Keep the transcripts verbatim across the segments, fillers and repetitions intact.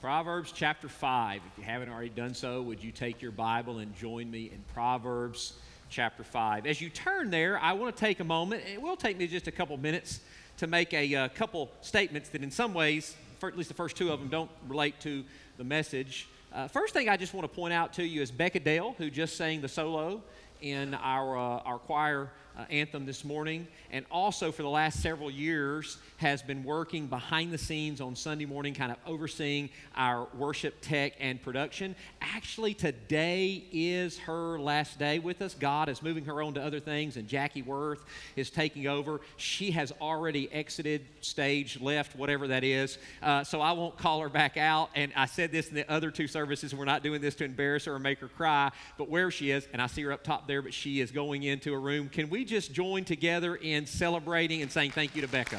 Proverbs chapter five. If you haven't already done so, would you take your Bible and join me in Proverbs chapter five? As you turn there, I want to take a moment. It will take me just a couple minutes to make a uh, couple statements that in some ways, for at least the first two of them, don't relate to the message. Uh, first thing I just want to point out to you is Becca Dale, who just sang the solo in our, uh, our choir Uh, anthem this morning, and also for the last several years has been working behind the scenes on Sunday morning, kind of overseeing our worship tech and production. Actually, today is her last day with us. God is moving her on to other things, and Jackie Worth is taking over. She has already exited stage left, whatever that is, uh, so I won't call her back out. And I said this in the other two services, we're not doing this to embarrass her or make her cry, but where she is, and I see her up top there, but she is going into a room. Can we just join together in celebrating and saying thank you to Becca?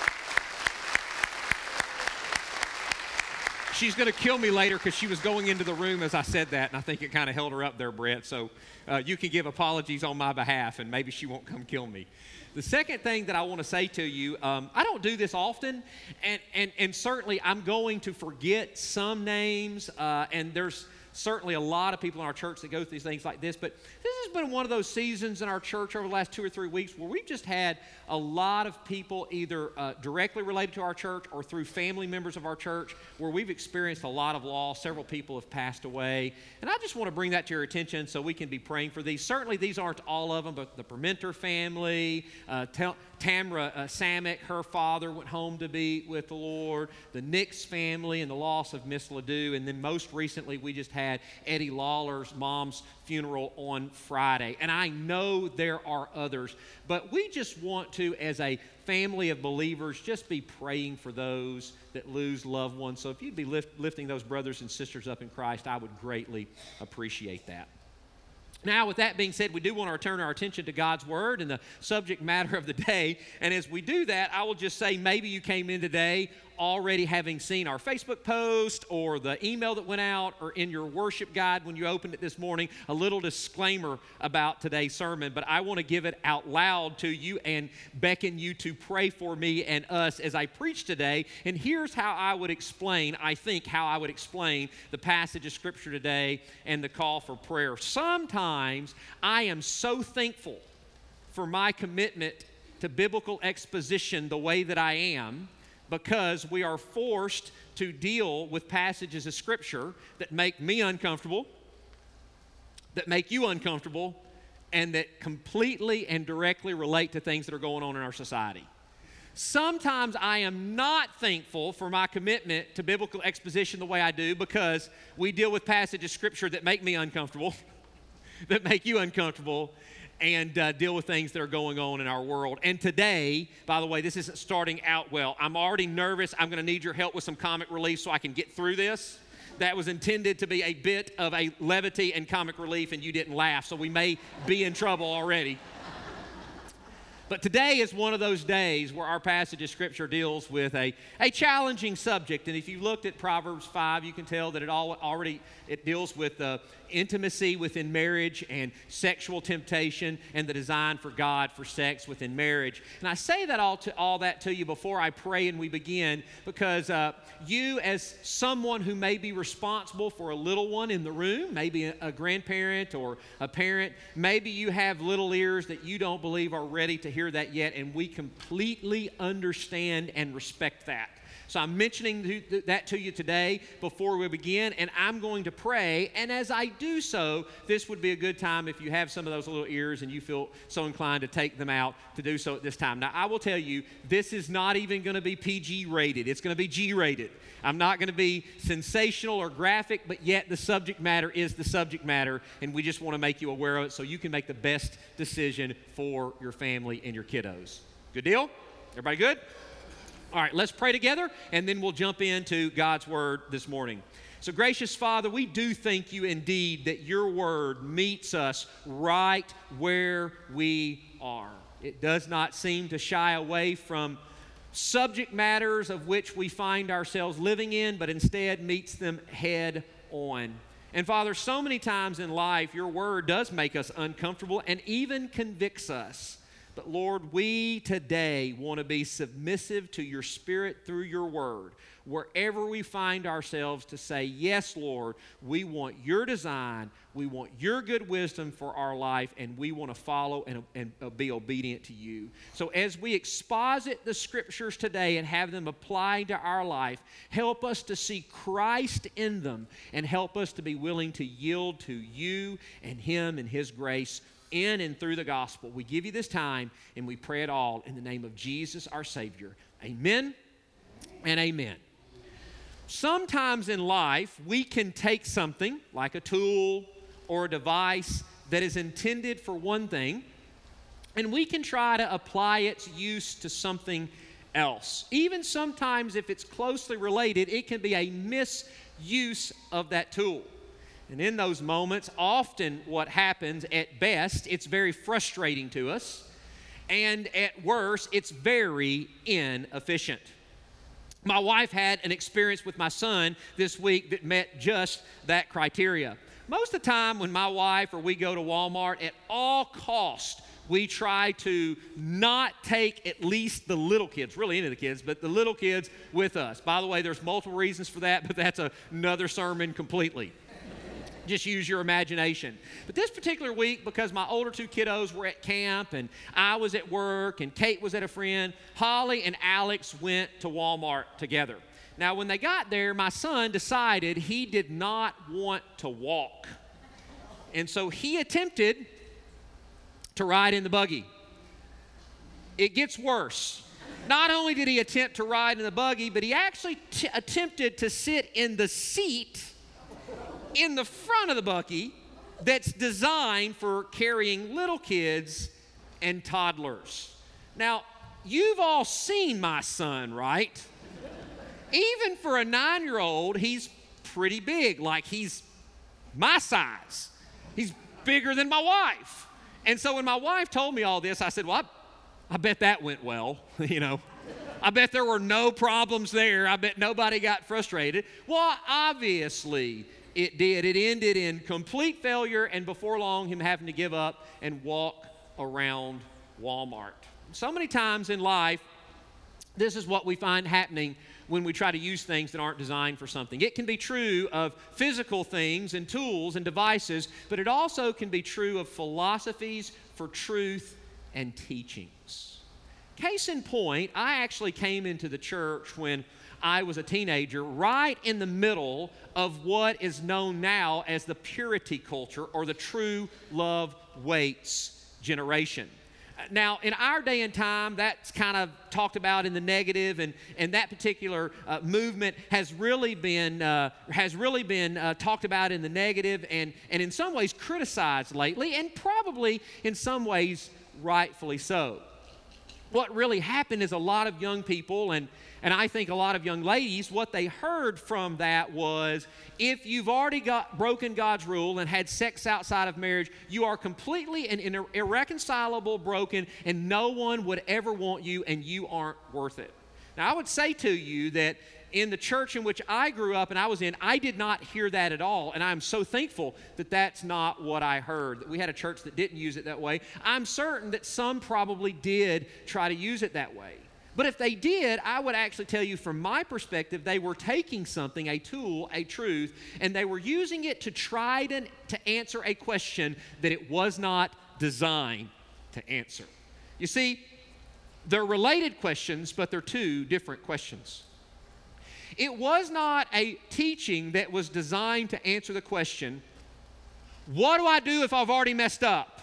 She's going to kill me later because she was going into the room as I said that, and I think it kind of held her up there, Brett. So uh, you can give apologies on my behalf, and maybe she won't come kill me. The second thing that I want to say to you, um, I don't do this often, and, and, and certainly I'm going to forget some names, uh, and there's certainly a lot of people in our church that go through things like this, but this has been one of those seasons in our church over the last two or three weeks where we've just had a lot of people either uh, directly related to our church or through family members of our church where we've experienced a lot of loss. Several people have passed away, and I just want to bring that to your attention so we can be praying for these. Certainly these aren't all of them, but the Permenter family, uh, Tel- Tamra uh, Samick, her father went home to be with the Lord, the Nix family and the loss of Miss Ledoux, and then most recently we just had Eddie Lawler's mom's funeral on Friday. And I know there are others, but we just want to, as a family of believers, just be praying for those that lose loved ones. So if you'd be lift, lifting those brothers and sisters up in Christ, I would greatly appreciate that. Now, with that being said, we do want to return our attention to God's Word and the subject matter of the day. And as we do that, I will just say maybe you came in today already having seen our Facebook post or the email that went out or in your worship guide when you opened it this morning, a little disclaimer about today's sermon. But I want to give it out loud to you and beckon you to pray for me and us as I preach today. And here's how I would explain, I think, how I would explain the passage of Scripture today and the call for prayer. Sometimes I am so thankful for my commitment to biblical exposition the way that I am, because we are forced to deal with passages of Scripture that make me uncomfortable, that make you uncomfortable, and that completely and directly relate to things that are going on in our society. Sometimes I am not thankful for my commitment to biblical exposition the way I do because we deal with passages of Scripture that make me uncomfortable, that make you uncomfortable, and uh, deal with things that are going on in our world. And today, by the way, this isn't starting out well. I'm already nervous. I'm going to need your help with some comic relief so I can get through this. That was intended to be a bit of a levity and comic relief, and you didn't laugh, so we may be in trouble already. But today is one of those days where our passage of Scripture deals with a, a challenging subject. And if you looked at Proverbs five, you can tell that it all already it deals with uh, intimacy within marriage and sexual temptation and the design for God for sex within marriage. And I say that all to all that to you before I pray and we begin because uh, you, as someone who may be responsible for a little one in the room, maybe a, a grandparent or a parent, maybe you have little ears that you don't believe are ready to hear that yet, and we completely understand and respect that. So I'm mentioning that to you today before we begin, and I'm going to pray. And as I do so, this would be a good time if you have some of those little ears and you feel so inclined to take them out to do so at this time. Now, I will tell you, this is not even going to be P G rated. It's going to be G rated. I'm not going to be sensational or graphic, but yet the subject matter is the subject matter, and we just want to make you aware of it so you can make the best decision for your family and your kiddos. Good deal? Everybody good? All right, let's pray together, and then we'll jump into God's Word this morning. So, gracious Father, we do thank you indeed that your Word meets us right where we are. It does not seem to shy away from subject matters of which we find ourselves living in, but instead meets them head on. And Father, so many times in life, your Word does make us uncomfortable and even convicts us. But Lord, we today want to be submissive to your Spirit through your Word. wherever we find ourselves to say, yes, Lord, we want your design, we want your good wisdom for our life, and we want to follow and, and be obedient to you. So as we exposit the scriptures today and have them applied to our life, help us to see Christ in them and help us to be willing to yield to you and him and his grace in and through the gospel. We give you this time and we pray it all in the name of Jesus, our Savior. Amen and amen. Sometimes in life, we can take something like a tool or a device that is intended for one thing, and we can try to apply its use to something else. Even sometimes if it's closely related, it can be a misuse of that tool. And in those moments, often what happens, at best, it's very frustrating to us, and at worst, it's very inefficient. My wife had an experience with my son this week that met just that criteria. Most of the time when my wife or we go to Walmart, at all costs, we try to not take at least the little kids, really any of the kids, but the little kids with us. By the way, there's multiple reasons for that, but that's another sermon completely. Just use your imagination. But this particular week, because my older two kiddos were at camp and I was at work and Kate was at a friend, Holly and Alex went to Walmart together. Now, when they got there, my son decided he did not want to walk. And so he attempted to ride in the buggy. It gets worse. Not only did he attempt to ride in the buggy, but he actually t- attempted to sit in the seat in the front of the buggy that's designed for carrying little kids and toddlers. Now, you've all seen my son, right? Even for a nine-year-old, he's pretty big, like he's my size. He's bigger than my wife. And so when my wife told me all this, I said, well, I, I bet that went well, you know. I bet there were no problems there. I bet nobody got frustrated. Well, obviously, it did. It ended in complete failure and before long him having to give up and walk around Walmart. So many times in life, this is what we find happening when we try to use things that aren't designed for something. It can be true of physical things and tools and devices, but it also can be true of philosophies for truth and teachings. Case in point, I actually came into the church when I was a teenager, right in the middle of what is known now as the purity culture or the true love waits generation. Now, in our day and time, that's kind of talked about in the negative, and, and that particular uh, movement has really been uh, has really been uh, talked about in the negative, and, and in some ways criticized lately, and probably in some ways rightfully so. What really happened is a lot of young people, and, and I think a lot of young ladies, what they heard from that was, if you've already got broken God's rule and had sex outside of marriage, you are completely and ir- irreconcilable broken, and no one would ever want you, and you aren't worth it. Now, I would say to you that in the church in which I grew up and I was in, I did not hear that at all, and I'm so thankful that that's not what I heard, that we had a church that didn't use it that way. I'm certain that some probably did try to use it that way. But if they did, I would actually tell you from my perspective, they were taking something, a tool, a truth, and they were using it to try to, to answer a question that it was not designed to answer. You see, they're related questions, but they're two different questions. It was not a teaching that was designed to answer the question, what do I do if I've already messed up?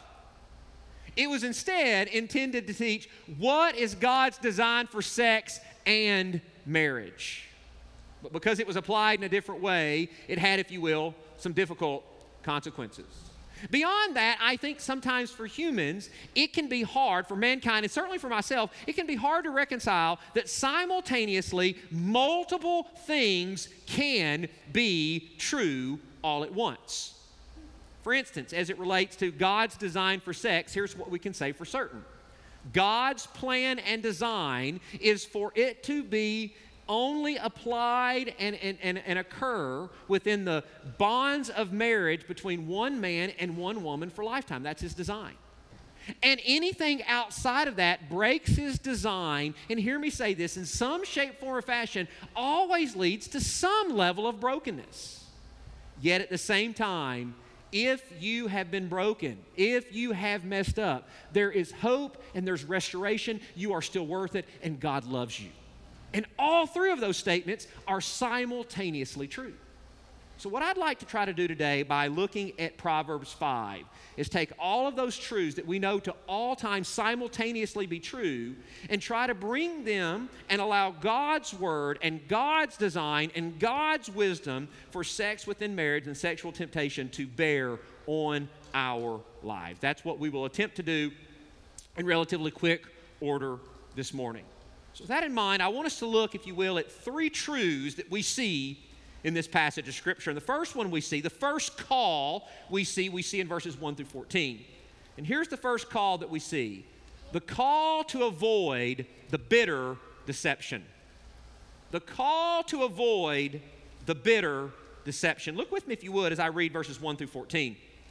It was instead intended to teach, what is God's design for sex and marriage? But because it was applied in a different way, it had, if you will, some difficult consequences. Beyond that, I think sometimes for humans, it can be hard, for mankind, and certainly for myself, it can be hard to reconcile that simultaneously multiple things can be true all at once. For instance, as it relates to God's design for sex, here's what we can say for certain. God's plan and design is for it to be only applied and, and, and, and occur within the bonds of marriage between one man and one woman for lifetime. That's his design. And anything outside of that breaks his design, and hear me say this, in some shape, form, or fashion, always leads to some level of brokenness. Yet at the same time, if you have been broken, if you have messed up, there is hope and there's restoration. You are still worth it, and God loves you. And all three of those statements are simultaneously true. So what I'd like to try to do today by looking at Proverbs five is take all of those truths that we know to all times simultaneously be true and try to bring them and allow God's word and God's design and God's wisdom for sex within marriage and sexual temptation to bear on our lives. That's what we will attempt to do in relatively quick order this morning. So with that in mind, I want us to look, if you will, at three truths that we see in this passage of Scripture. And the first one we see, the first call we see, we see in verses one through fourteen. And here's the first call that we see. The call to avoid the bitter deception. The call to avoid the bitter deception. Look with me, if you would, as I read verses one through fourteen.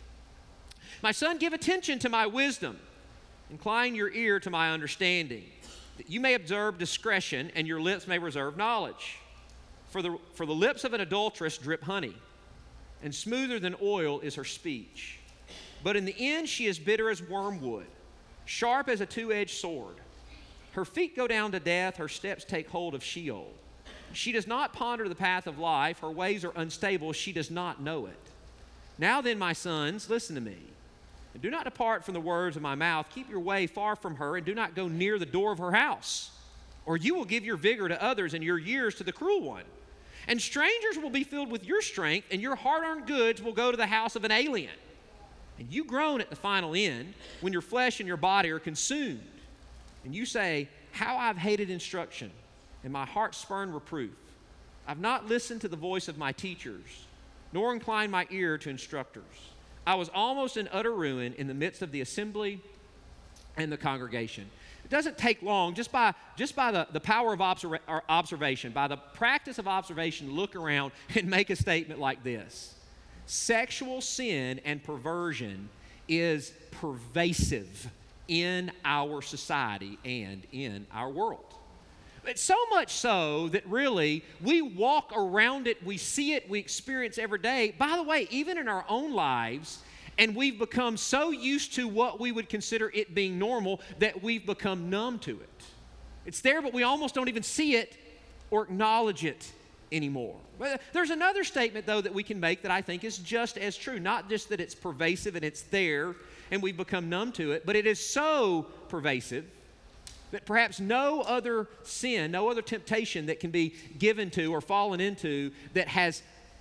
My son, give attention to my wisdom. Incline your ear to my understanding, that you may observe discretion and your lips may reserve knowledge. For the, for the lips of an adulteress drip honey, and smoother than oil is her speech. But in the end she is bitter as wormwood, sharp as a two-edged sword. Her feet go down to death, her steps take hold of Sheol. She does not ponder the path of life, her ways are unstable, she does not know it. Now then, my sons, listen to me, and do not depart from the words of my mouth. Keep your way far from her, and do not go near the door of her house, or you will give your vigor to others and your years to the cruel one. And strangers will be filled with your strength, and your hard-earned goods will go to the house of an alien. And you groan at the final end, when your flesh and your body are consumed. And you say, how I've hated instruction, and my heart spurned reproof. I've not listened to the voice of my teachers, nor inclined my ear to instructors. I was almost in utter ruin in the midst of the assembly and the congregation. It doesn't take long, just by, just by the, the power of observa- or observation, by the practice of observation, look around and make a statement like this. Sexual sin and perversion is pervasive in our society and in our world. It's so much so that really we walk around it, we see it, we experience every day. By the way, even in our own lives, and we've become so used to what we would consider it being normal that we've become numb to it. It's there, but we almost don't even see it or acknowledge it anymore. But there's another statement, though, that we can make that I think is just as true. Not just that it's pervasive and it's there and we've become numb to it, but it is so pervasive that perhaps no other sin, no other temptation that can be given to or fallen into that has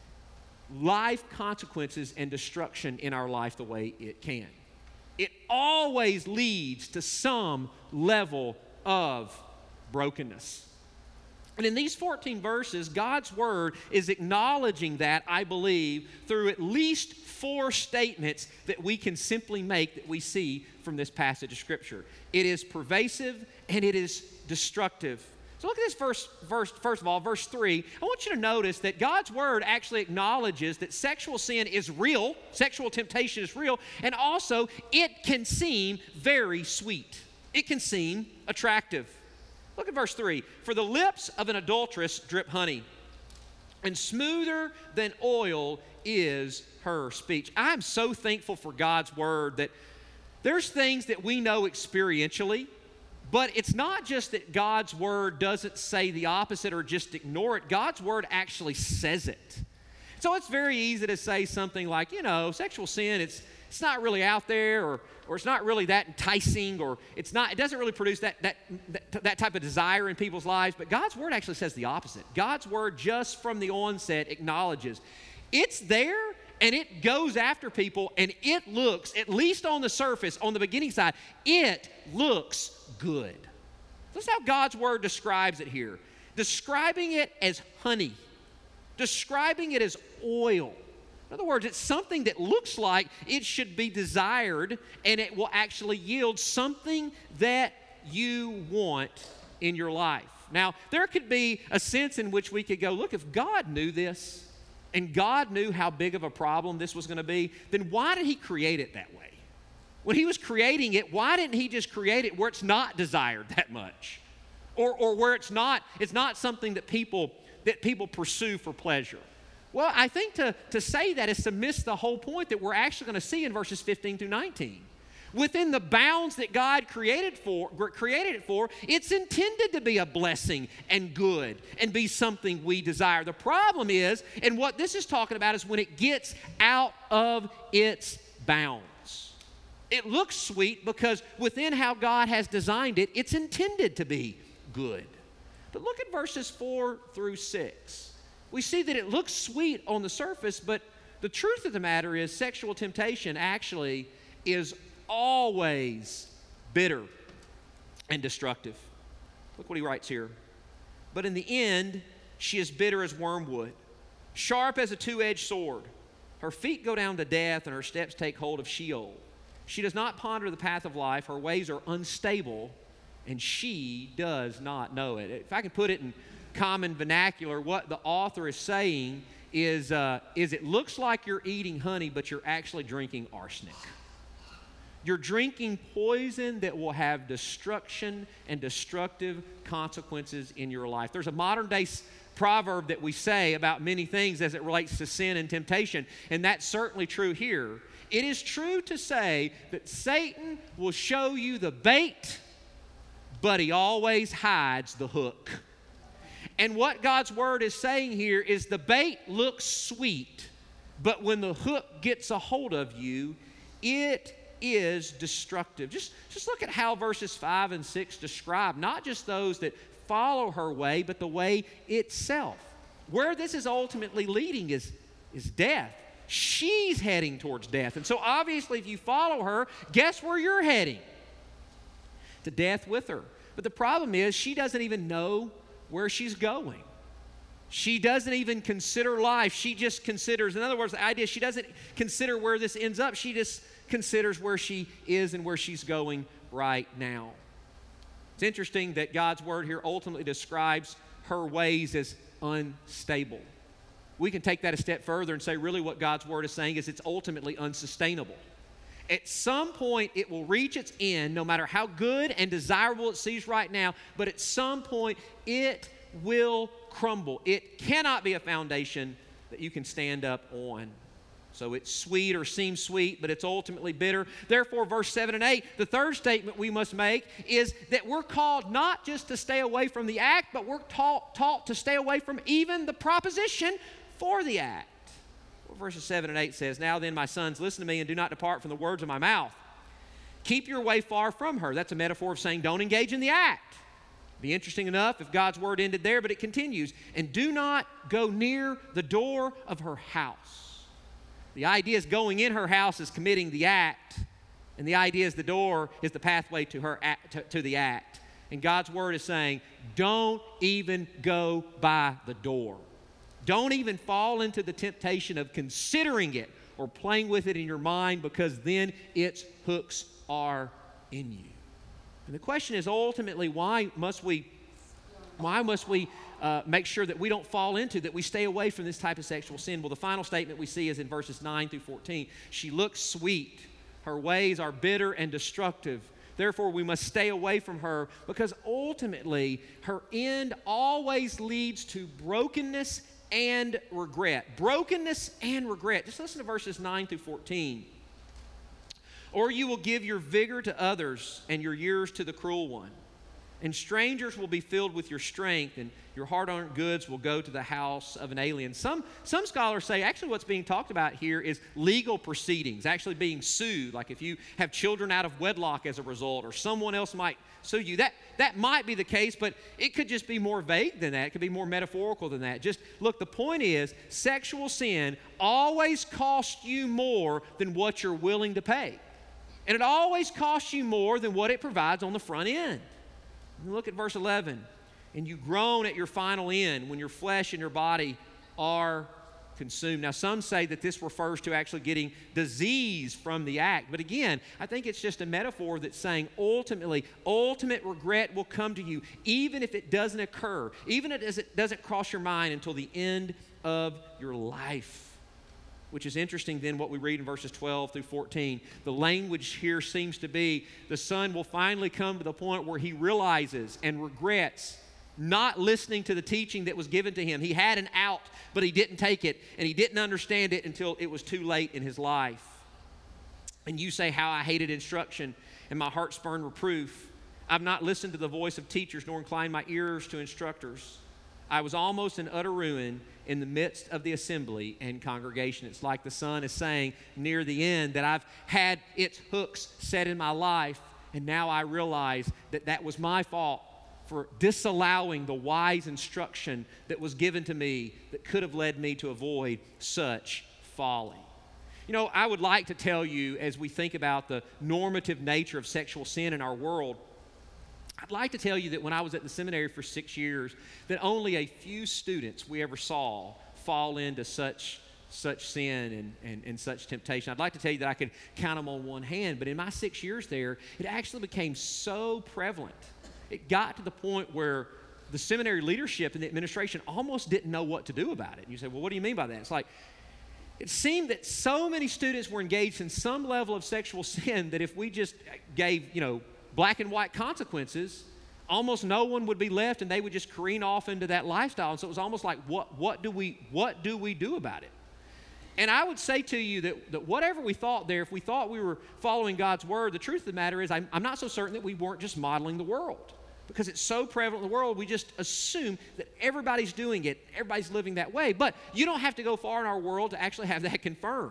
life consequences and destruction in our life the way it can. It always leads to some level of brokenness. And in these fourteen verses, God's word is acknowledging that, I believe, through at least four statements that we can simply make that we see from this passage of Scripture. It is pervasive and it is destructive. So look at this verse, verse, first of all, verse three. I want you to notice that God's word actually acknowledges that sexual sin is real, sexual temptation is real, and also it can seem very sweet. It can seem attractive. Look at verse three. For the lips of an adulteress drip honey, and smoother than oil is her speech. I'm so thankful for God's word that there's things that we know experientially, but it's not just that God's word doesn't say the opposite or just ignore it. God's word actually says it. So it's very easy to say something like, you know, sexual sin, it's it's not really out there, or or it's not really that enticing, or it's not, it doesn't really produce that that that, that type of desire in people's lives. But God's word actually says the opposite. God's word just from the onset acknowledges it's there and it goes after people, and it looks, at least on the surface, on the beginning side, it looks good. That's how God's word describes it here. Describing it as honey. Describing it as oil. In other words, it's something that looks like it should be desired, and it will actually yield something that you want in your life. Now, there could be a sense in which we could go, look, if God knew this, and God knew how big of a problem this was going to be, then why did he create it that way? When he was creating it, why didn't he just create it where it's not desired that much? Or, or where it's not, it's not something that people, that people pursue for pleasure? Well, I think to, to say that is to miss the whole point that we're actually going to see in verses fifteen through nineteen. Within the bounds that God created for, created it for, it's intended to be a blessing and good and be something we desire. The problem is, and what this is talking about, is when it gets out of its bounds. It looks sweet because within how God has designed it, it's intended to be good. But look at verses four through six. We see that it looks sweet on the surface, but the truth of the matter is sexual temptation actually is always bitter and destructive. Look what he writes here. But in the end, she is bitter as wormwood, sharp as a two-edged sword. Her feet go down to death, and her steps take hold of Sheol. She does not ponder the path of life. Her ways are unstable, and she does not know it. If I can put it in common vernacular, what the author is saying is, uh, is it looks like you're eating honey, but you're actually drinking arsenic. You're drinking poison that will have destruction and destructive consequences in your life. There's a modern day proverb that we say about many things as it relates to sin and temptation, and that's certainly true here. It is true to say that Satan will show you the bait, but he always hides the hook. And what God's word is saying here is the bait looks sweet, but when the hook gets a hold of you, it is destructive. Just, just look at how verses five and six describe not just those that follow her way, but the way itself. Where this is ultimately leading is, is death. She's heading towards death. And so obviously if you follow her, guess where you're heading? To death with her. But the problem is she doesn't even know where she's going. She doesn't even consider life. She just considers, in other words, the idea, she doesn't consider where this ends up. She just considers where she is and where she's going right now. It's interesting that God's word here ultimately describes her ways as unstable. We can take that a step further and say really what God's word is saying is it's ultimately unsustainable. At some point it will reach its end, no matter how good and desirable it seems right now, but at some point it will crumble. It cannot be a foundation that you can stand up on. So it's sweet or seems sweet, but it's ultimately bitter. Therefore, verse seven and eight, the third statement we must make is that we're called not just to stay away from the act, but we're taught, taught to stay away from even the proposition for the act. Well, verses seven and eight says, "Now then, my sons, listen to me and do not depart from the words of my mouth. Keep your way far from her." That's a metaphor of saying don't engage in the act. Be interesting enough if God's word ended there, but it continues. "And do not go near the door of her house." The idea is going in her house is committing the act, and the idea is the door is the pathway to her act, to, to the act. And God's word is saying, don't even go by the door. Don't even fall into the temptation of considering it or playing with it in your mind, because then its hooks are in you. And the question is ultimately, why must we, why must we Uh, make sure that we don't fall into, that we stay away from this type of sexual sin? Well, the final statement we see is in verses nine through fourteen. She looks sweet. Her ways are bitter and destructive. Therefore, we must stay away from her, because ultimately her end always leads to brokenness and regret. Brokenness and regret. Just listen to verses nine through fourteen. "Or you will give your vigor to others and your years to the cruel one. And strangers will be filled with your strength, and your hard-earned goods will go to the house of an alien." Some, some scholars say actually what's being talked about here is legal proceedings, actually being sued. Like if you have children out of wedlock as a result, or someone else might sue you. That, that might be the case, but it could just be more vague than that. It could be more metaphorical than that. Just look, the point is sexual sin always costs you more than what you're willing to pay. And it always costs you more than what it provides on the front end. Look at verse eleven. "And you groan at your final end when your flesh and your body are consumed." Now, some say that this refers to actually getting disease from the act. But again, I think it's just a metaphor that's saying ultimately, ultimate regret will come to you, even if it doesn't occur, even if it doesn't cross your mind until the end of your life. which is interesting then what we read in verses twelve through fourteen. The language here seems to be the son will finally come to the point where he realizes and regrets not listening to the teaching that was given to him. He had an out, but he didn't take it, and he didn't understand it until it was too late in his life. And you say, how I hated instruction, and my heart spurned reproof. I've not listened to the voice of teachers, nor inclined my ears to instructors. I was almost in utter ruin in the midst of the assembly and congregation. It's like the son is saying near the end that I've had its hooks set in my life, and now I realize that that was my fault for disallowing the wise instruction that was given to me that could have led me to avoid such folly. You know, I would like to tell you, as we think about the normative nature of sexual sin in our world, I'd like to tell you that when I was at the seminary for six years, that only a few students we ever saw fall into such such sin and, and, and such temptation. I'd like to tell you that I could count them on one hand, but in my six years there, it actually became so prevalent. It got to the point where the seminary leadership and the administration almost didn't know what to do about it. And you say, well, what do you mean by that? It's like, it seemed that so many students were engaged in some level of sexual sin that if we just gave, you know, black and white consequences, almost no one would be left, and they would just careen off into that lifestyle. And so it was almost like, what, what do we, what do we do about it? And I would say to you that, that whatever we thought there, if we thought we were following God's word, the truth of the matter is I'm, I'm not so certain that we weren't just modeling the world. Because it's so prevalent in the world, we just assume that everybody's doing it, everybody's living that way. But you don't have to go far in our world to actually have that confirmed.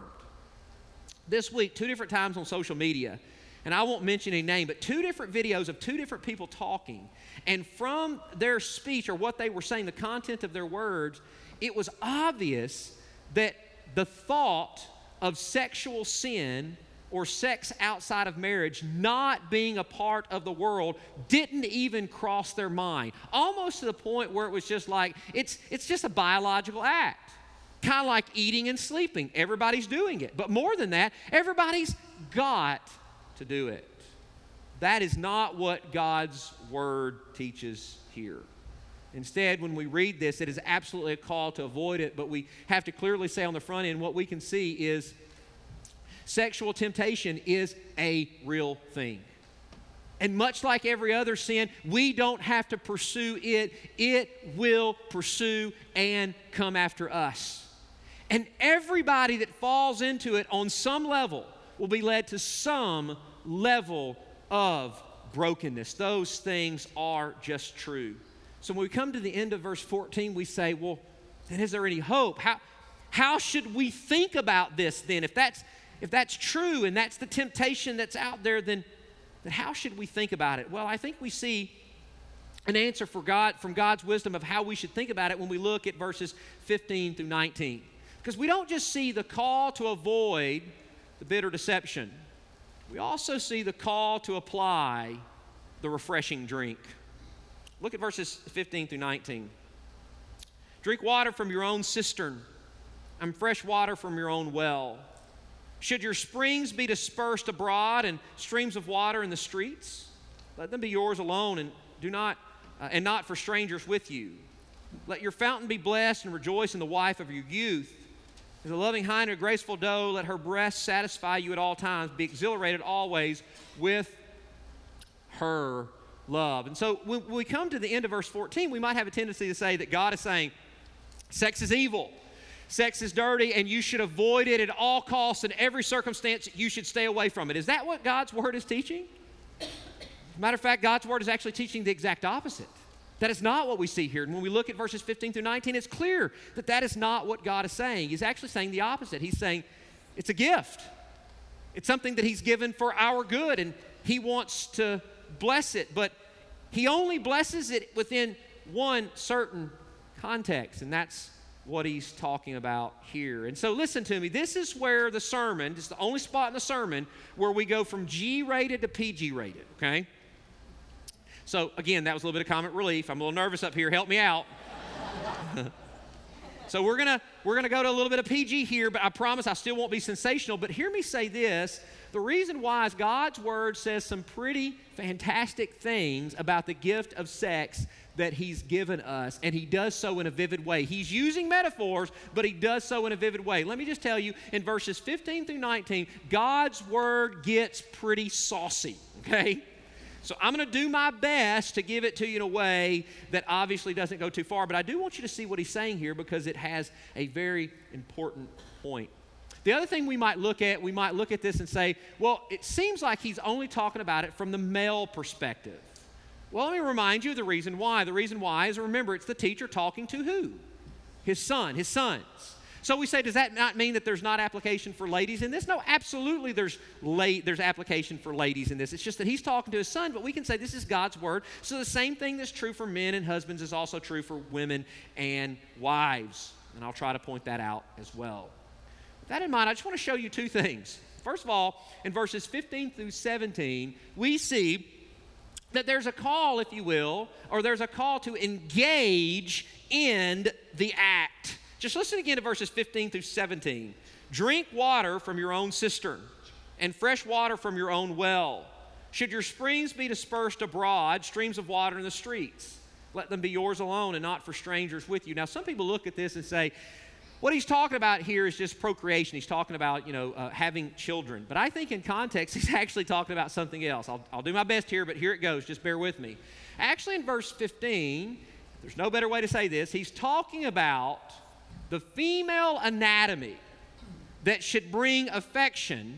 This week, two different times on social media, and I won't mention any name, but two different videos of two different people talking. And from their speech or what they were saying, the content of their words, it was obvious that the thought of sexual sin or sex outside of marriage not being a part of the world didn't even cross their mind. Almost to the point where it was just like, it's, it's just a biological act. Kind of like eating and sleeping. Everybody's doing it. But more than that, everybody's got to do it. That is not what God's word teaches here. Instead, when we read this, it is absolutely a call to avoid it, but we have to clearly say on the front end, what we can see is sexual temptation is a real thing. And much like every other sin, we don't have to pursue it. It will pursue and come after us. And everybody that falls into it on some level will be led to some level of brokenness. Those things are just true. So when we come to the end of verse fourteen, we say, well, then is there any hope? How, how should we think about this then? If that's, if that's true and that's the temptation that's out there, then, then how should we think about it? Well, I think we see an answer for God, from God's wisdom of how we should think about it when we look at verses fifteen through nineteen. Because we don't just see the call to avoid the bitter deception. We also see the call to apply the refreshing drink. Look at verses fifteen through nineteen. Drink water from your own cistern and fresh water from your own well. Should your springs be dispersed abroad and streams of water in the streets, let them be yours alone and do not uh, and not for strangers with you. Let your fountain be blessed and rejoice in the wife of your youth. As a loving hind or a graceful doe, let her breast satisfy you at all times. Be exhilarated always with her love. And so when we come to the end of verse fourteen, we might have a tendency to say that God is saying, sex is evil, sex is dirty, and you should avoid it at all costs. In every circumstance, you should stay away from it. Is that what God's word is teaching? As a matter of fact, God's word is actually teaching the exact opposite. That is not what we see here. And when we look at verses fifteen through nineteen, it's clear that that is not what God is saying. He's actually saying the opposite. He's saying it's a gift. It's something that he's given for our good, and he wants to bless it. But he only blesses it within one certain context, and that's what he's talking about here. And so listen to me. This is where the sermon, this is the only spot in the sermon where we go from G-rated to P G-rated, okay? So again, that was a little bit of comic relief. I'm a little nervous up here. Help me out. So we're gonna we're gonna go to a little bit of P G here, but I promise I still won't be sensational. But hear me say this. The reason why is God's Word says some pretty fantastic things about the gift of sex that He's given us, and He does so in a vivid way. He's using metaphors, but He does so in a vivid way. Let me just tell you, in verses fifteen through nineteen, God's Word gets pretty saucy, okay? So I'm going to do my best to give it to you in a way that obviously doesn't go too far, but I do want you to see what He's saying here because it has a very important point. The other thing we might look at, we might look at this and say, well, it seems like He's only talking about it from the male perspective. Well, let me remind you of the reason why. The reason why is, remember, it's the teacher talking to who? His son, his sons. So we say, does that not mean that there's not application for ladies in this? No, absolutely there's la- there's application for ladies in this. It's just that he's talking to his son, but we can say this is God's Word. So the same thing that's true for men and husbands is also true for women and wives. And I'll try to point that out as well. With that in mind, I just want to show you two things. First of all, in verses fifteen through seventeen, we see that there's a call, if you will, or there's a call to engage in the act. Just listen again to verses fifteen through seventeen. Drink water from your own cistern and fresh water from your own well. Should your springs be dispersed abroad, streams of water in the streets, let them be yours alone and not for strangers with you. Now, some people look at this and say, what he's talking about here is just procreation. He's talking about, you know, uh, having children. But I think in context, he's actually talking about something else. I'll, I'll do my best here, but here it goes. Just bear with me. Actually, in verse fifteen, there's no better way to say this. He's talking about the female anatomy that should bring affection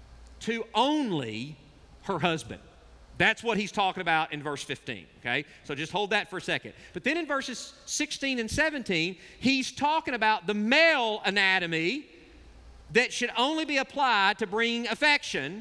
to only her husband. That's what he's talking about in verse fifteen, okay? So just hold that for a second. But then in verses sixteen and seventeen, he's talking about the male anatomy that should only be applied to bring affection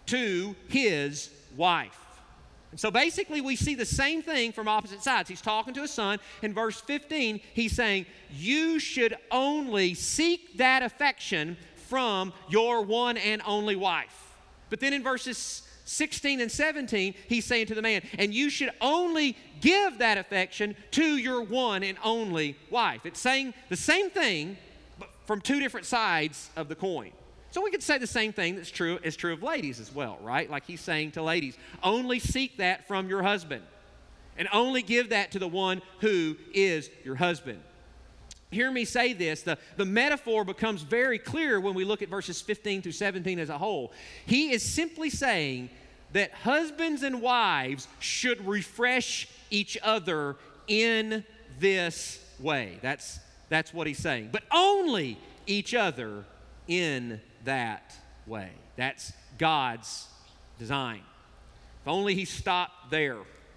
to his wife. And so basically we see the same thing from opposite sides. He's talking to his son. In verse fifteen, he's saying, you should only seek that affection from your one and only wife. But then in verses sixteen and seventeen, he's saying to the man, and you should only give that affection to your one and only wife. It's saying the same thing, but from two different sides of the coin. So we could say the same thing that's true is true of ladies as well, right? Like he's saying to ladies, only seek that from your husband, and only give that to the one who is your husband. Hear me say this, the, the metaphor becomes very clear when we look at verses fifteen through seventeen as a whole. He is simply saying that husbands and wives should refresh each other in this way. That's, that's what he's saying. But only each other in that way. That's God's design. If only he stopped there.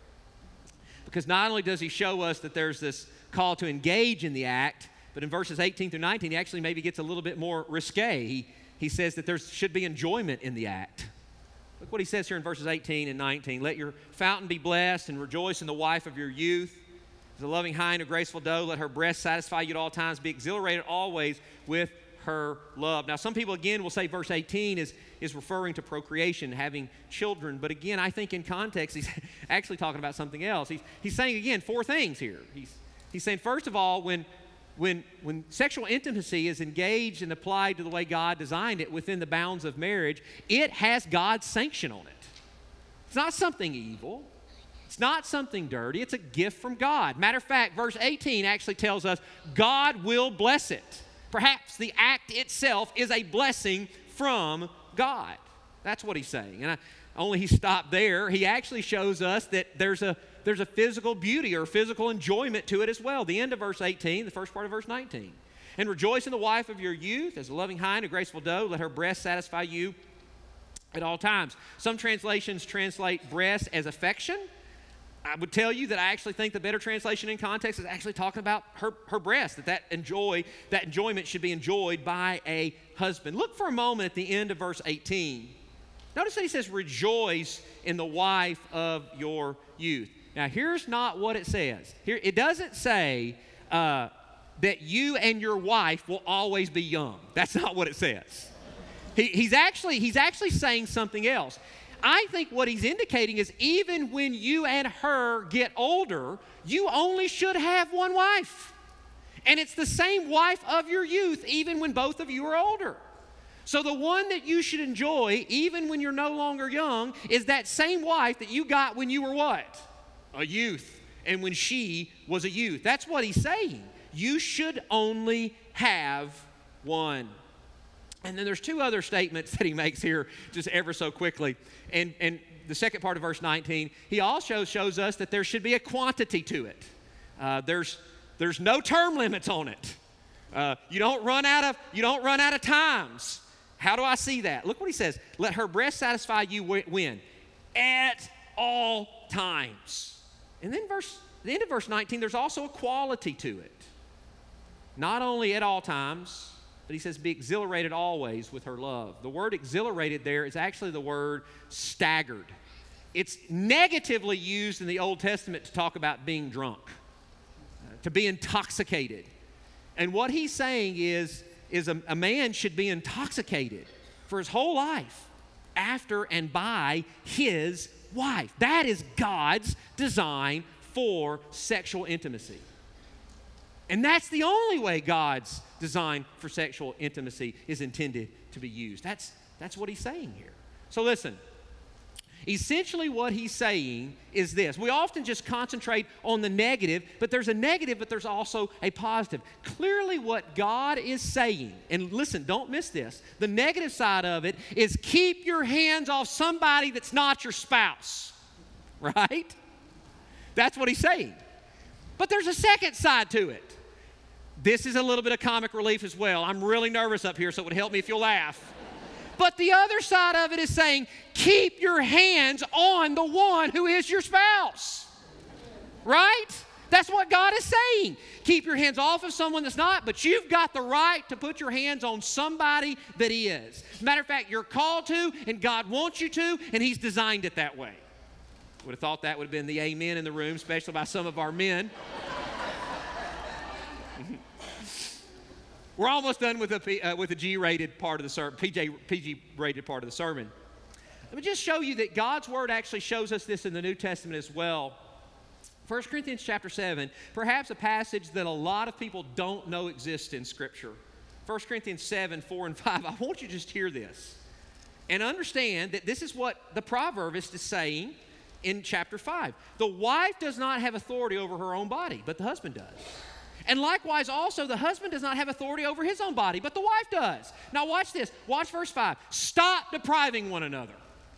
Because not only does he show us that there's this call to engage in the act, but in verses eighteen through nineteen, he actually maybe gets a little bit more risque. He, he says that there should be enjoyment in the act. Look what he says here in verses eighteen and nineteen. Let your fountain be blessed and rejoice in the wife of your youth. As a loving hind, a graceful doe, let her breast satisfy you at all times. Be exhilarated always with her love. Now, some people, again, will say verse eighteen is, is referring to procreation, having children. But again, I think in context, he's actually talking about something else. He's, he's saying, again, four things here. He's, he's saying, first of all, when, when, when sexual intimacy is engaged and applied to the way God designed it within the bounds of marriage, it has God's sanction on it. It's not something evil. It's not something dirty. It's a gift from God. Matter of fact, verse eighteen actually tells us God will bless it. Perhaps the act itself is a blessing from God. That's what he's saying. And I, only he stopped there. He actually shows us that there's a, there's a physical beauty or physical enjoyment to it as well. The end of verse eighteen, the first part of verse nineteen. And rejoice in the wife of your youth, as a loving hind, a graceful doe. Let her breast satisfy you at all times. Some translations translate breast as affection. I would tell you that I actually think the better translation in context is actually talking about her, her breast, that that enjoy, that enjoyment should be enjoyed by a husband. Look for a moment at the end of verse eighteen. Notice that he says, rejoice in the wife of your youth. Now, here's not what it says. Here, it doesn't say uh, that you and your wife will always be young. That's not what it says. He, he's actually, he's actually saying something else. I think what he's indicating is even when you and her get older, you only should have one wife. And it's the same wife of your youth, even when both of you are older. So the one that you should enjoy, even when you're no longer young, is that same wife that you got when you were what? A youth. And when she was a youth. That's what he's saying. You should only have one. And then there's two other statements that he makes here just ever so quickly. And, and the second part of verse nineteen, he also shows us that there should be a quantity to it. Uh, there's, there's no term limits on it. Uh, you don't run out of, you don't run out of times. How do I see that? Look what he says. Let her breast satisfy you when? At all times. And then verse, the end of verse nineteen, there's also a quality to it. Not only at all times, but he says, be exhilarated always with her love. The word exhilarated there is actually the word staggered. It's negatively used in the Old Testament to talk about being drunk, uh, to be intoxicated. And what he's saying is, is a, a man should be intoxicated for his whole life after and by his wife. That is God's design for sexual intimacy. And that's the only way God's design for sexual intimacy is intended to be used. That's, that's what he's saying here. So listen, essentially what he's saying is this. We often just concentrate on the negative, but there's a negative, but there's also a positive. Clearly what God is saying, and listen, don't miss this, the negative side of it is keep your hands off somebody that's not your spouse, right? That's what he's saying. But there's a second side to it. This is a little bit of comic relief as well. I'm really nervous up here, so it would help me if you'll laugh. But the other side of it is saying, keep your hands on the one who is your spouse. Right? That's what God is saying. Keep your hands off of someone that's not, but you've got the right to put your hands on somebody that is. Matter of fact, you're called to, and God wants you to, and he's designed it that way. Would have thought that would have been the amen in the room, especially by some of our men. We're almost done with a, P, uh, with a G-rated part of the sermon, P J, P G-rated part of the sermon. Let me just show you that God's Word actually shows us this in the New Testament as well. First Corinthians chapter seven, perhaps a passage that a lot of people don't know exists in Scripture. First Corinthians seven, four and five. I want you to just hear this and understand that this is what the proverbist is saying in chapter five. The wife does not have authority over her own body, but the husband does. And likewise also, the husband does not have authority over his own body, but the wife does. Now watch this. Watch verse five. Stop depriving one another,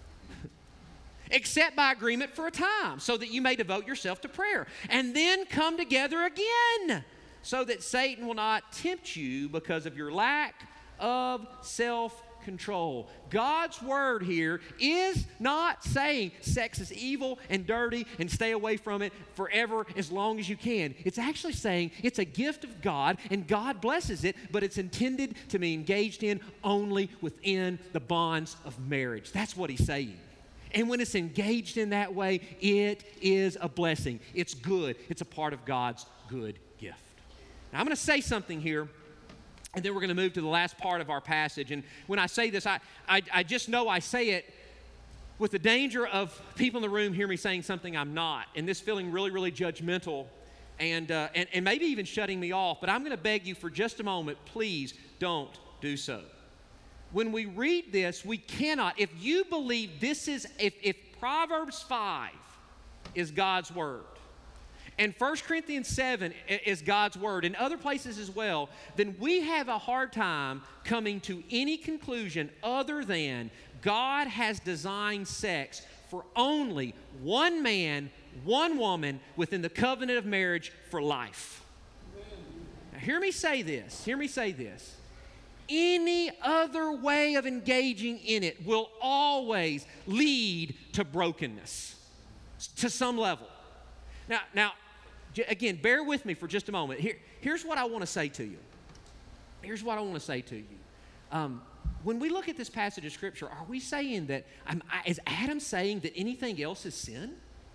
except by agreement for a time, so that you may devote yourself to prayer. And then come together again, so that Satan will not tempt you because of your lack of self-control. Control. God's word here is not saying sex is evil and dirty and stay away from it forever as long as you can. It's actually saying it's a gift of God and God blesses it, but it's intended to be engaged in only within the bonds of marriage. That's what he's saying. And when it's engaged in that way, it is a blessing. It's good. It's a part of God's good gift. Now, I'm going to say something here, and then we're going to move to the last part of our passage. And when I say this, I, I, I just know I say it with the danger of people in the room hear me saying something I'm not, and this feeling really, really judgmental and, uh, and, and maybe even shutting me off. But I'm going to beg you for just a moment, please don't do so. When we read this, we cannot, if you believe this is, if, if Proverbs five is God's word, and First Corinthians seven is God's word, and other places as well, then we have a hard time coming to any conclusion other than God has designed sex for only one man, one woman within the covenant of marriage for life. Now, hear me say this. Hear me say this. Any other way of engaging in it will always lead to brokenness to some level. Now, now, again, bear with me for just a moment. Here, here's what I want to say to you. Here's what I want to say to you. Um, when we look at this passage of Scripture, are we saying that, um, is Adam saying that anything else is sin?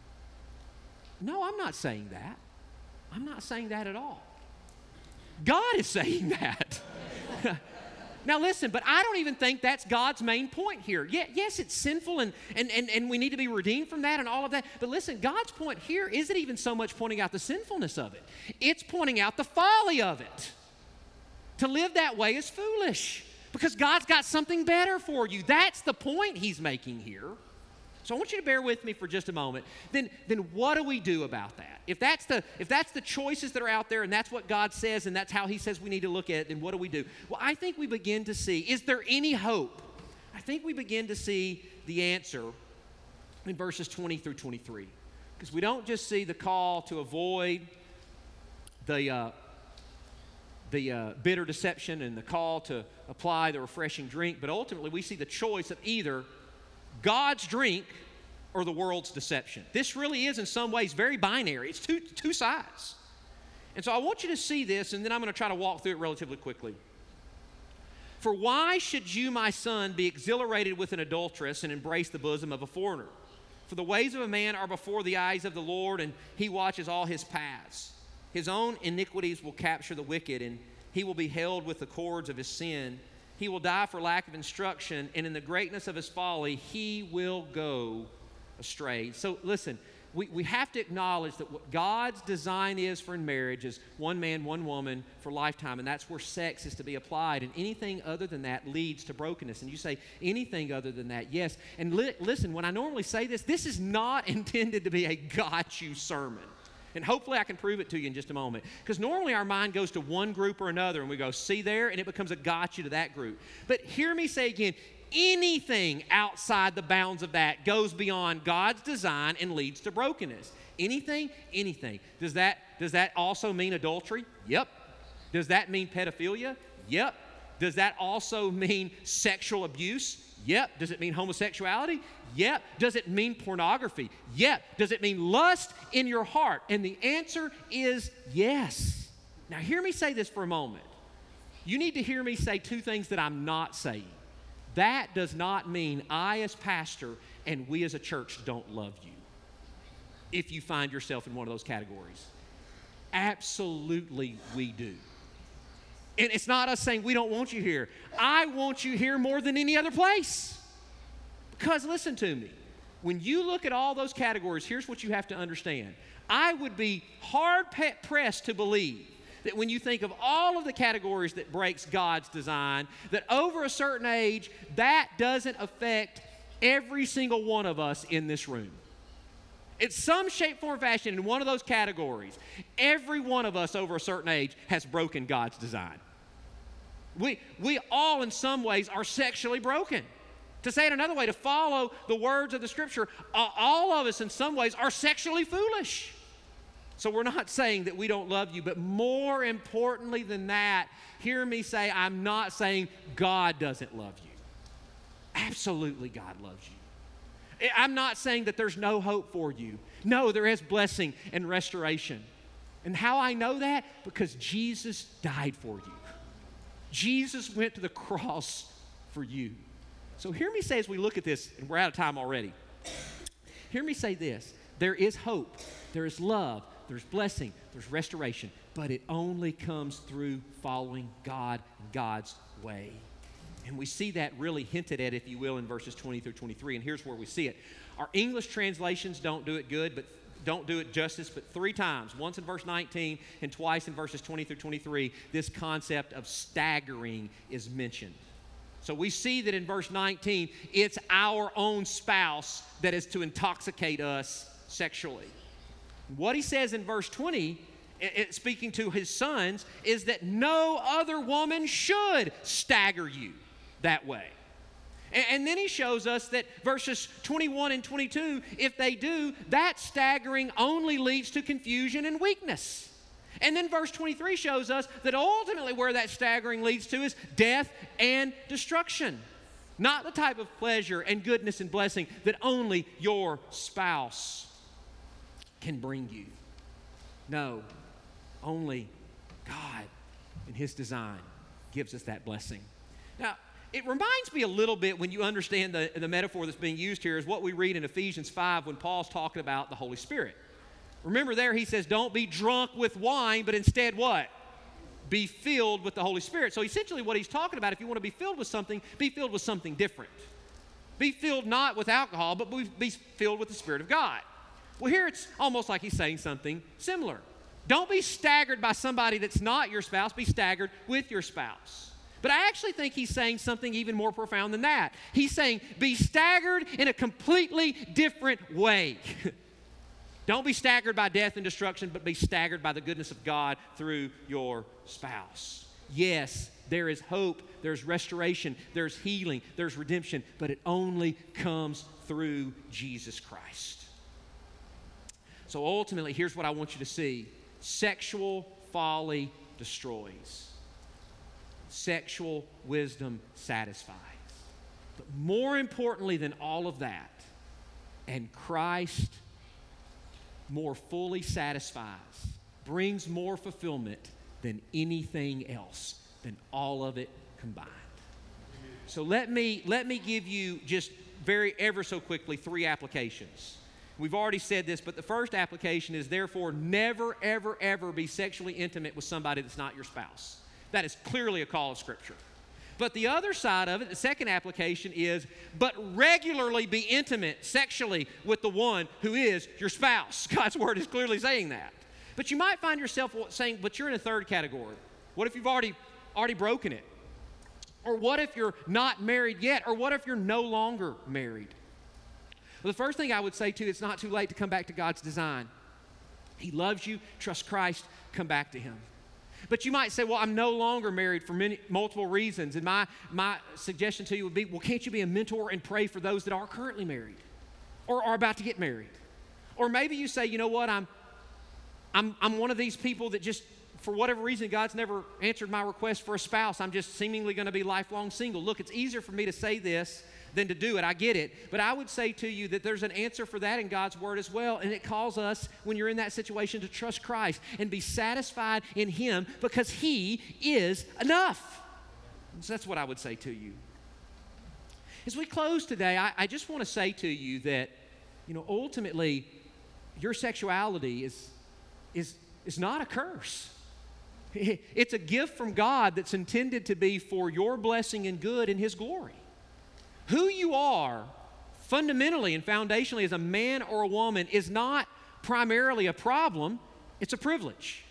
No, I'm not saying that. I'm not saying that at all. God is saying that. Now listen, but I don't even think that's God's main point here. Yeah, yes, it's sinful and, and, and, and we need to be redeemed from that and all of that. But listen, God's point here isn't even so much pointing out the sinfulness of it. It's pointing out the folly of it. To live that way is foolish because God's got something better for you. That's the point he's making here. So I want you to bear with me for just a moment. Then, then what do we do about that? If that's the if that's the choices that are out there and that's what God says and that's how he says we need to look at it, then what do we do? Well, I think we begin to see, is there any hope? I think we begin to see the answer in verses twenty through twenty-three. Because we don't just see the call to avoid the, uh, the uh, bitter deception and the call to apply the refreshing drink, but ultimately we see the choice of either God's drink or the world's deception. This really is in some ways very binary. It's two, two sides. And so I want you to see this, and then I'm going to try to walk through it relatively quickly. For why should you, my son, be exhilarated with an adulteress and embrace the bosom of a foreigner? For the ways of a man are before the eyes of the Lord, and he watches all his paths. His own iniquities will capture the wicked, and he will be held with the cords of his sin. He will die for lack of instruction, and in the greatness of his folly, he will go astray. So listen, we, we have to acknowledge that what God's design is for marriage is one man, one woman for lifetime, and that's where sex is to be applied. And anything other than that leads to brokenness. And you say, anything other than that, yes. And li- listen, when I normally say this, this is not intended to be a got you sermon. And hopefully I can prove it to you in just a moment. Because normally our mind goes to one group or another and we go, see there, and it becomes a gotcha to that group. But hear me say again, anything outside the bounds of that goes beyond God's design and leads to brokenness. Anything? Anything. Does that, does that also mean adultery? Yep. Does that mean pedophilia? Yep. Does that also mean sexual abuse? Yep. Does it mean homosexuality? Yep. Does it mean pornography? Yep. Does it mean lust in your heart? And the answer is yes. Now hear me say this for a moment. You need to hear me say two things that I'm not saying. That does not mean I as pastor and we as a church don't love you if you find yourself in one of those categories. Absolutely we do. And it's not us saying we don't want you here. I want you here more than any other place. Because listen to me. When you look at all those categories, here's what you have to understand. I would be hard-pressed to believe that when you think of all of the categories that breaks God's design, that over a certain age, that doesn't affect every single one of us in this room. In some shape, form, fashion, in one of those categories, every one of us over a certain age has broken God's design. We, we all, in some ways, are sexually broken. To say it another way, to follow the words of the Scripture, uh, all of us, in some ways, are sexually foolish. So we're not saying that we don't love you, but more importantly than that, hear me say, I'm not saying God doesn't love you. Absolutely, God loves you. I'm not saying that there's no hope for you. No, there is blessing and restoration. And how I know that? Because Jesus died for you. Jesus went to the cross for you. So hear me say as we look at this, and we're out of time already. Hear me say this. There is hope. There is love. There's blessing. There's restoration. But it only comes through following God and God's way. And we see that really hinted at, if you will, in verses twenty through twenty-three. And here's where we see it. Our English translations don't do it good, but don't do it justice, but three times, once in verse nineteen and twice in verses twenty through twenty-three, this concept of staggering is mentioned. So we see that in verse nineteen, it's our own spouse that is to intoxicate us sexually. What he says in verse twenty, it, it, speaking to his sons, is that no other woman should stagger you that way. And, and then he shows us that verses twenty-one and twenty-two, if they do, that staggering only leads to confusion and weakness. And then verse twenty-three shows us that ultimately where that staggering leads to is death and destruction. Not the type of pleasure and goodness and blessing that only your spouse can bring you. No, only God in His design gives us that blessing. Now, it reminds me a little bit when you understand the, the metaphor that's being used here is what we read in Ephesians five when Paul's talking about the Holy Spirit. Remember there he says, don't be drunk with wine, but instead what? be filled with the Holy Spirit. So essentially what he's talking about, if you want to be filled with something, be filled with something different. Be filled not with alcohol, but be filled with the Spirit of God. Well, here it's almost like he's saying something similar. Don't be staggered by somebody that's not your spouse. Be staggered with your spouse. But I actually think he's saying something even more profound than that. He's saying be staggered in a completely different way. Don't be staggered by death and destruction, but be staggered by the goodness of God through your spouse. Yes, there is hope, there's restoration, there's healing, there's redemption, but it only comes through Jesus Christ. So ultimately, here's what I want you to see. Sexual folly destroys. Sexual wisdom satisfies. But more importantly than all of that, and Christ more fully satisfies, brings more fulfillment than anything else, than all of it combined. So let me, let me give you just very ever so quickly three applications. We've already said this, but the first application is therefore never, ever, ever be sexually intimate with somebody that's not your spouse. That is clearly a call of Scripture. But the other side of it, the second application is, but regularly be intimate sexually with the one who is your spouse. God's Word is clearly saying that. But you might find yourself saying, but you're in a third category. What if you've already, already broken it? Or what if you're not married yet? Or what if you're no longer married? Well, the first thing I would say to you, it's not too late to come back to God's design. He loves you. Trust Christ. Come back to Him. But you might say, well, I'm no longer married for many, multiple reasons. And my, my suggestion to you would be, well, can't you be a mentor and pray for those that are currently married or are about to get married? Or maybe you say, you know what, I'm, I'm, I'm one of these people that just, for whatever reason, God's never answered my request for a spouse. I'm just seemingly going to be lifelong single. Look, it's easier for me to say this than to do it. I get it. But I would say to you that there's an answer for that in God's Word as well. And it calls us, when you're in that situation, to trust Christ and be satisfied in Him because He is enough. And so that's what I would say to you. As we close today, I, I just want to say to you that, you know, ultimately, your sexuality is, is, is not a curse. It's a gift from God that's intended to be for your blessing and good in His glory. Who you are fundamentally and foundationally as a man or a woman is not primarily a problem, it's a privilege.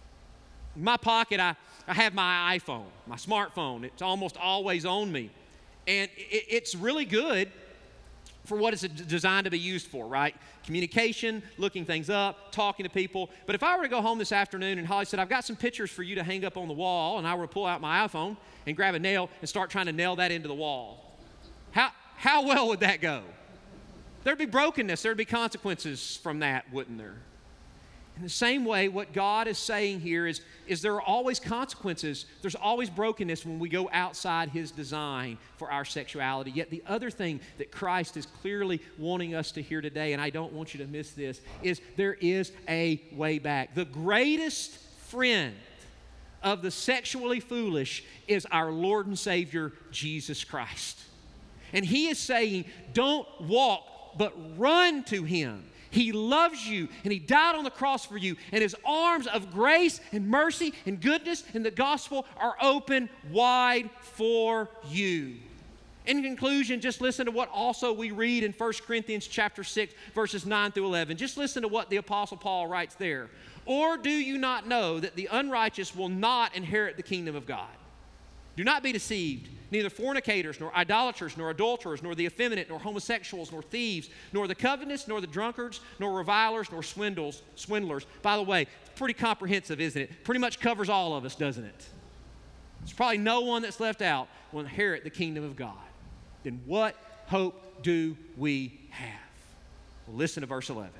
In my pocket, I, I have my iPhone, my smartphone. It's almost always on me. And it, it's really good for what it's designed to be used for, right? Communication, looking things up, talking to people. But if I were to go home this afternoon and Holly said, I've got some pictures for you to hang up on the wall, and I were to pull out my iPhone and grab a nail and start trying to nail that into the wall, How, how well would that go? There'd be brokenness. There'd be consequences from that, wouldn't there? In the same way, what God is saying here is, is there are always consequences. There's always brokenness when we go outside His design for our sexuality. Yet the other thing that Christ is clearly wanting us to hear today, and I don't want you to miss this, is there is a way back. The greatest friend of the sexually foolish is our Lord and Savior, Jesus Christ. And He is saying, don't walk, but run to Him. He loves you, and He died on the cross for you, and His arms of grace and mercy and goodness and the gospel are open wide for you. In conclusion, just listen to what also we read in First Corinthians chapter six, verses nine through eleven. Just listen to what the Apostle Paul writes there. Or do you not know that the unrighteous will not inherit the kingdom of God? Do not be deceived. Neither fornicators, nor idolaters, nor adulterers, nor the effeminate, nor homosexuals, nor thieves, nor the covetous, nor the drunkards, nor revilers, nor swindles, swindlers. By the way, it's pretty comprehensive, isn't it? Pretty much covers all of us, doesn't it? There's probably no one that's left out will inherit the kingdom of God. Then what hope do we have? Well, listen to verse eleven.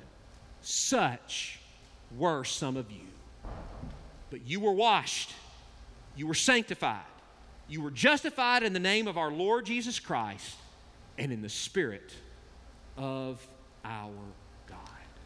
Such were some of you, but you were washed, you were sanctified, you were justified in the name of our Lord Jesus Christ and in the Spirit of our God.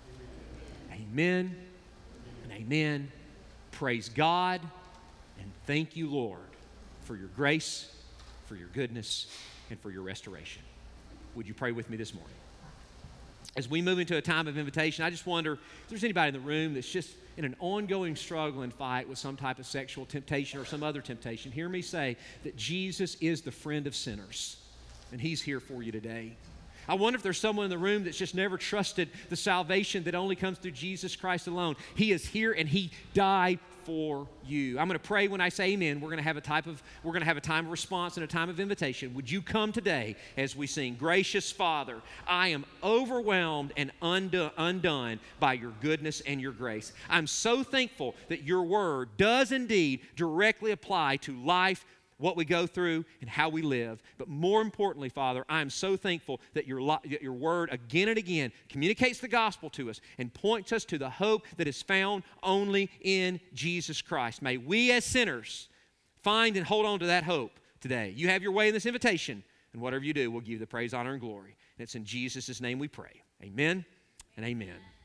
Amen and amen. Praise God and thank you, Lord, for your grace, for your goodness, and for your restoration. Would you pray with me this morning? As we move into a time of invitation, I just wonder if there's anybody in the room that's just in an ongoing struggle and fight with some type of sexual temptation or some other temptation, hear me say that Jesus is the friend of sinners, and He's here for you today. I wonder if there's someone in the room that's just never trusted the salvation that only comes through Jesus Christ alone. He is here and He died for you. I'm going to pray when I say amen. We're going to have a type of we're going to have a time of response and a time of invitation. Would you come today as we sing, Gracious Father, I am overwhelmed and undo- undone by your goodness and your grace. I'm so thankful that your word does indeed directly apply to life, what we go through, and how we live. But more importantly, Father, I am so thankful that your, li- that your word again and again communicates the gospel to us and points us to the hope that is found only in Jesus Christ. May we as sinners find and hold on to that hope today. You have your way in this invitation, and whatever you do, we'll give you the praise, honor, and glory. And it's in Jesus' name we pray. Amen and amen.